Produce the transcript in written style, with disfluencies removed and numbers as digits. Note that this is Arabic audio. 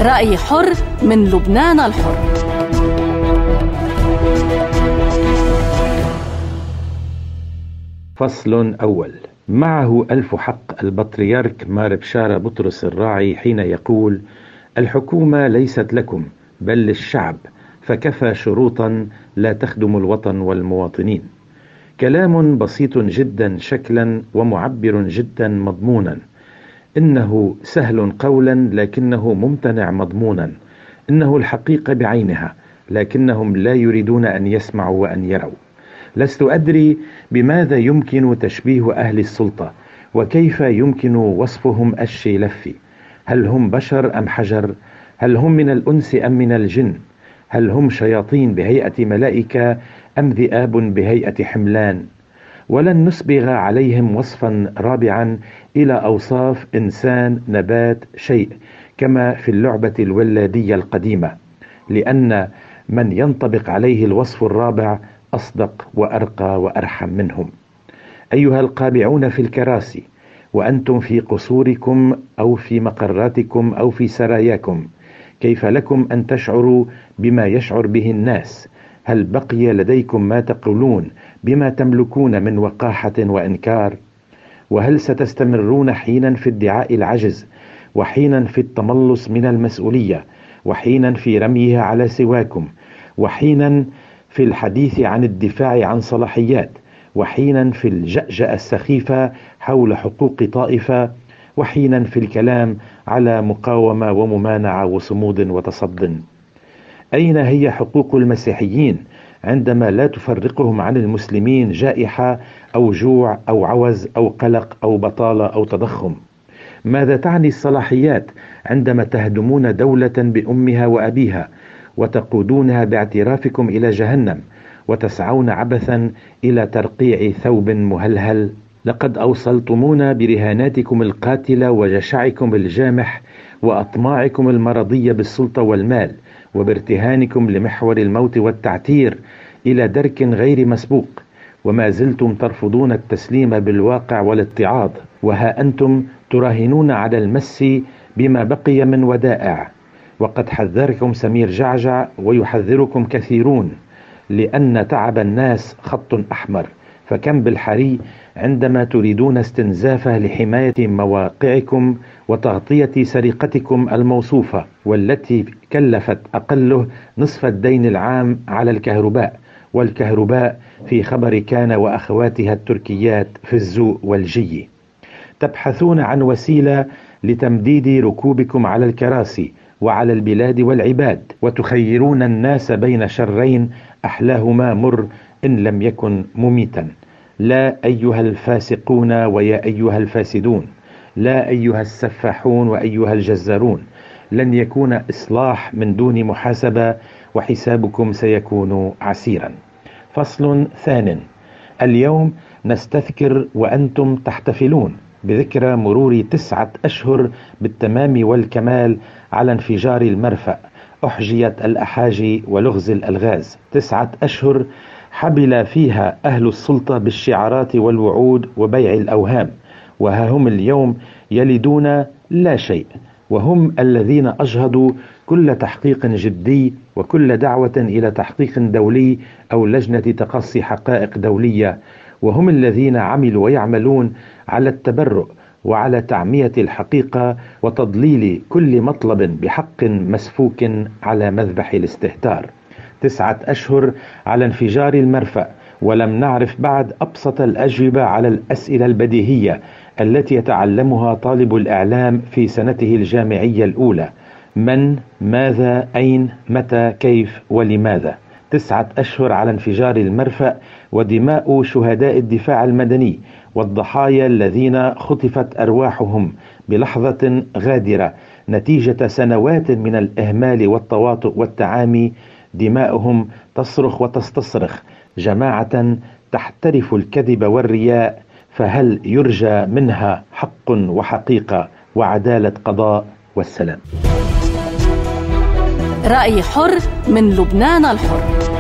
رأي حر من لبنان الحر. فصل أول. معه ألف حق البطريرك مار بشارة بطرس الراعي حين يقول: الحكومة ليست لكم بل للشعب، فكفى شروطا لا تخدم الوطن والمواطنين. كلام بسيط جدا شكلا ومعبر جدا مضمونا. إنه سهل قولا لكنه ممتنع مضمونا. إنه الحقيقة بعينها لكنهم لا يريدون أن يسمعوا وأن يروا. لست أدري بماذا يمكن تشبيه أهل السلطة، وكيف يمكن وصفهم الشي لفي. هل هم بشر أم حجر؟ هل هم من الأنس أم من الجن؟ هل هم شياطين بهيئة ملائكة أم ذئاب بهيئة حملان؟ ولن نسبغ عليهم وصفا رابعا إلى أوصاف إنسان نبات شيء كما في اللعبة الولادية القديمة، لأن من ينطبق عليه الوصف الرابع أصدق وأرقى وأرحم منهم. أيها القابعون في الكراسي وأنتم في قصوركم أو في مقراتكم أو في سراياكم، كيف لكم أن تشعروا بما يشعر به الناس؟ هل بقي لديكم ما تقولون بما تملكون من وقاحة وإنكار؟ وهل ستستمرون حينا في ادعاء العجز، وحينا في التملص من المسؤولية، وحينا في رميها على سواكم، وحينا في الحديث عن الدفاع عن صلاحيات، وحينا في الجأجأة السخيفة حول حقوق طائفة، وحينا في الكلام على مقاومة وممانعة وصمود وتصد؟ أين هي حقوق المسيحيين عندما لا تفرقهم عن المسلمين جائحة أو جوع أو عوز أو قلق أو بطالة أو تضخم؟ ماذا تعني الصلاحيات عندما تهدمون دولة بأمها وأبيها وتقودونها باعترافكم إلى جهنم وتسعون عبثا إلى ترقيع ثوب مهلهل؟ لقد أوصلتمونا برهاناتكم القاتلة وجشعكم الجامح وأطماعكم المرضية بالسلطة والمال وبارتهانكم لمحور الموت والتعتير إلى درك غير مسبوق، وما زلتم ترفضون التسليم بالواقع والاتعاظ. وها أنتم تراهنون على المس بما بقي من ودائع. وقد حذركم سمير جعجع ويحذركم كثيرون، لأن تعب الناس خط أحمر، فكم بالحري عندما تريدون استنزافه لحماية مواقعكم وتغطية سرقتكم الموصوفة، والتي كلفت أقله نصف الدين العام على الكهرباء، والكهرباء في خبر كان وأخواتها التركيات في الزوء والجي. تبحثون عن وسيلة لتمديد ركوبكم على الكراسي وعلى البلاد والعباد، وتخيرون الناس بين شرين أحلاهما مر إن لم يكن مميتا. لا أيها الفاسقون ويا أيها الفاسدون، لا أيها السفاحون وأيها الجزارون، لن يكون إصلاح من دون محاسبة، وحسابكم سيكون عسيرا. فصل ثان. اليوم نستذكر وأنتم تحتفلون بذكرى مرور 9 أشهر بالتمام والكمال على انفجار المرفأ، أحجيت الأحاجي ولغز الألغاز. 9 أشهر حبل فيها أهل السلطة بالشعارات والوعود وبيع الأوهام، وها هم اليوم يلدون لا شيء، وهم الذين أجهضوا كل تحقيق جدي وكل دعوة إلى تحقيق دولي أو لجنة تقصي حقائق دولية، وهم الذين عملوا ويعملون على التبرؤ وعلى تعمية الحقيقة وتضليل كل مطلب بحق مسفوك على مذبح الاستهتار. 9 أشهر على انفجار المرفأ، ولم نعرف بعد أبسط الأجوبة على الأسئلة البديهية التي يتعلمها طالب الإعلام في سنته الجامعية الأولى: من، ماذا، أين، متى، كيف، ولماذا. 9 أشهر على انفجار المرفأ ودماء شهداء الدفاع المدني والضحايا الذين خطفت أرواحهم بلحظة غادرة نتيجة سنوات من الإهمال والتواطؤ والتعامي. دماؤهم تصرخ وتستصرخ، جماعة تحترف الكذب والرياء، فهل يرجى منها حق وحقيقة وعدالة قضاء والسلام؟ رأي حر من لبنان الحر.